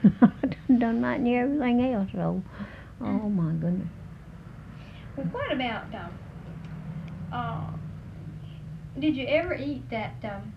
Done might near everything else, so, oh my goodness. Well, what about, uh, did you ever eat that,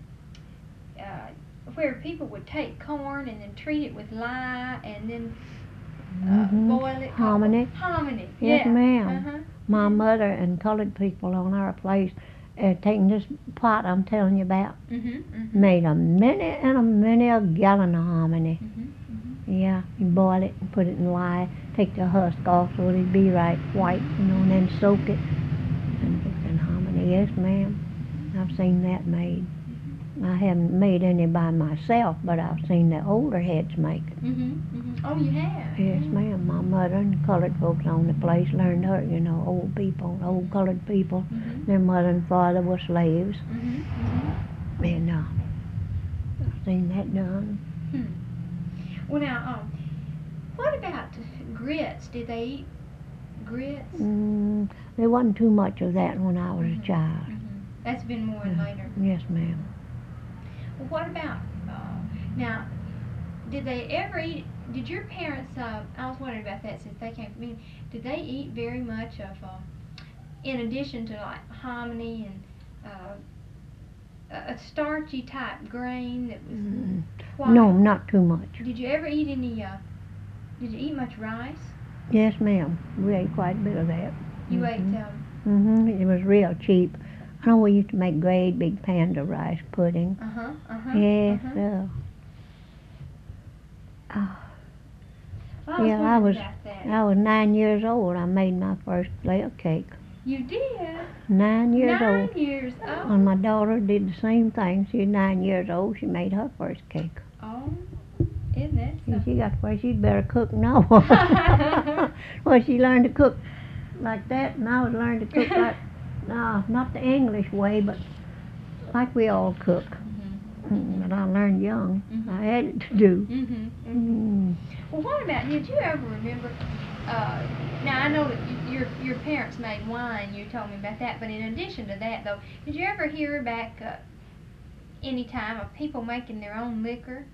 where people would take corn and then treat it with lye and then boil it? Hominy. Hominy, Yes, yeah. ma'am. My mother and colored people on our place taking this pot I'm telling you about, made a many a gallon of hominy. Yeah, you boil it and put it in lye, take the husk off so it'd be right white, and then soak it and put it in hominy. Yes, ma'am. I've seen that made. I haven't made any by myself, but I've seen the older heads make it. Oh, you have? Yes, ma'am. My mother and colored folks on the place learned her, old people, old colored people. Their mother and father were slaves. And I've seen that done. Well, now, what about grits? Did they eat grits? There wasn't too much of that when I was a child. That's been more later. Yes, ma'am. Well, what about, now, did they ever eat, did your parents, I was wondering about that since they came from me, did they eat very much of, in addition to like hominy and a starchy type grain that was white? No, not too much. Did you ever eat any, did you eat much rice? Yes, ma'am. We ate quite a bit of that. You ate, it was real cheap. I know we used to make great big pans of rice pudding. Yes, I was 9 years old. I made my first layer cake. You did? 9 years old. 9 years old. And my daughter did the same thing. She was 9 years old. She made her first cake. Oh, isn't that something? She got where she'd better cook now. Well, she learned to cook like that, and I was learning to cook like, not the English way, but like we all cook. But I learned young. I had it to do. Well, what about, did you ever remember, now I know that your parents made wine, you told me about that, but in addition to that though, did you ever hear back any time of people making their own liquor?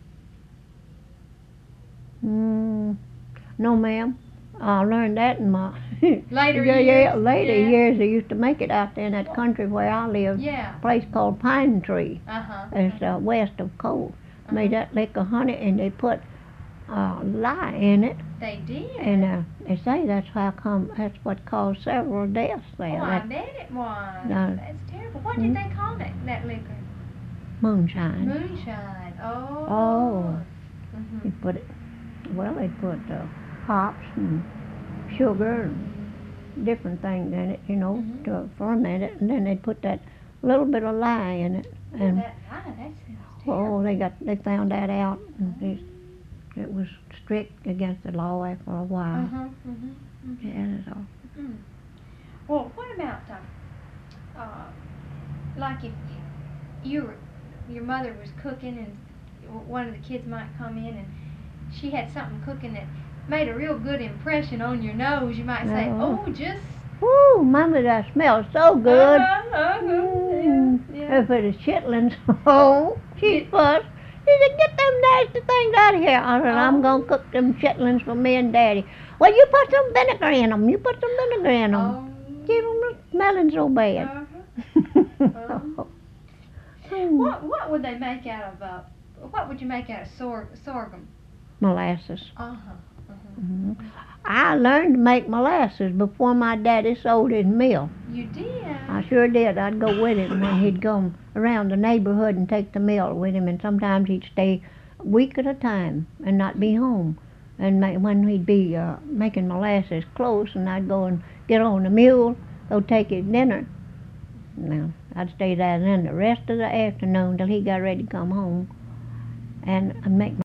No, ma'am. I learned that in my later years. Later years. They used to make it out there in that country where I lived. Yeah. A place called Pine Tree. It's west of Cole. Made that liquor honey, and they put lye in it. They did. And they say that's what caused several deaths there. Oh, I bet it was. That's terrible. What did they call that liquor? Moonshine. Moonshine. Oh. Oh. They put it. Well, they put hops and sugar and different things in it, to ferment it, and then they put that little bit of lye in it. And that sounds terrible. They found that out, and it was strict against the law after a while. Yeah, that's all. Well, what about like if your mother was cooking and one of the kids might come in and she had something cooking that made a real good impression on your nose, you might say, "Oh, just..." Woo, Mama, that smells so good. Yeah. If it is chitlins, oh, she fussed. She said, "Get them nasty things out of here." I said, "I'm going to cook them chitlins for me and Daddy." "Well, you put some vinegar in them. You put some vinegar in them. Keep them smelling so bad." What would they make out of, what would you make out of sorghum? Molasses. I learned to make molasses before my daddy sold his mill. You did? I sure did. I'd go with him when he'd go around the neighborhood and take the mill with him, and sometimes he'd stay a week at a time and not be home. And when he'd be making molasses close, and I'd go and get on the mule, go take his dinner. Now, I'd stay there then the rest of the afternoon till he got ready to come home and make